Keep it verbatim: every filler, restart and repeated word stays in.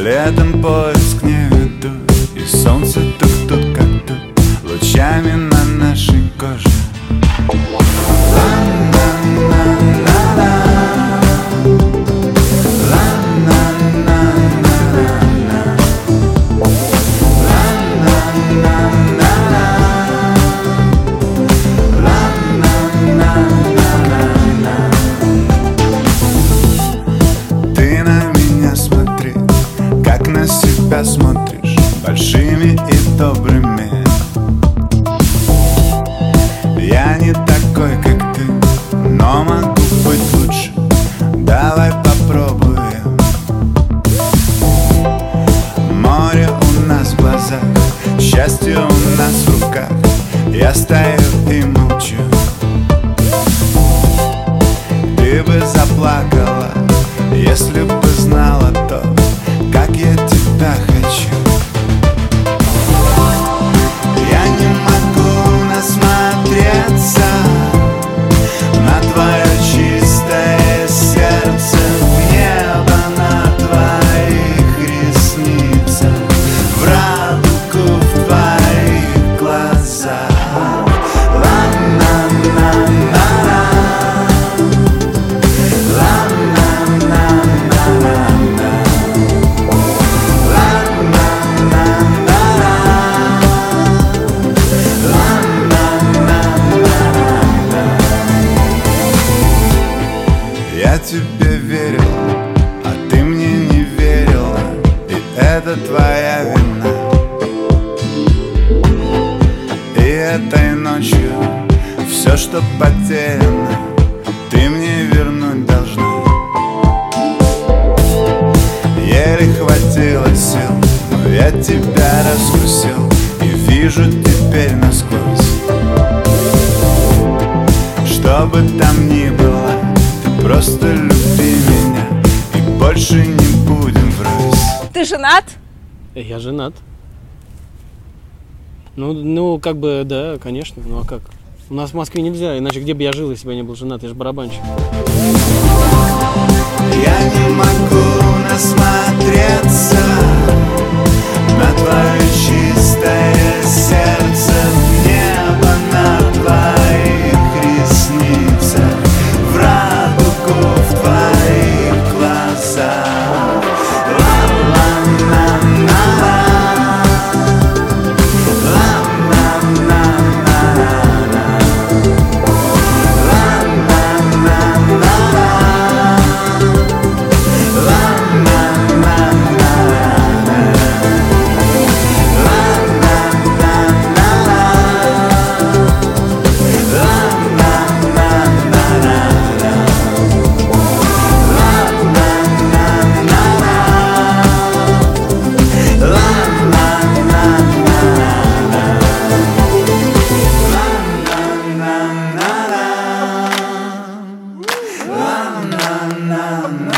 Летом поиск не веду, и солнце тут, тут как тут, лучами на нашей коже. Ты на меня смотри, как на себя смотришь, большими и добрыми. Я не такой, как ты, но могу быть лучше. Давай попробуем. Море у нас в глазах, счастье у нас в руках. Я стою и молчу. Ты бы заплакала, если бы знала то, как я тебя хочу. Я не могу насмотреться на твое чистое сердце, в небо на твоих ресницах, в радугу в твоих глазах. Я тебе верил, а ты мне не верила, и это твоя вина. И этой ночью все, что потеряно, ты мне вернуть должна. Еле хватило сил, но я тебя раскусил и вижу теперь насквозь. Что бы там ни было, просто люби меня, и больше не будем врозь. Ты женат? Я женат. Ну, ну, как бы, да, конечно. Ну, а как? У нас в Москве нельзя, иначе где бы я жил, если бы я не был женат? Я же барабанщик. Я не могу насмотреться на твое чистое сердце, в небо на твоих ресницах, в радугу в твоих глазах. Na na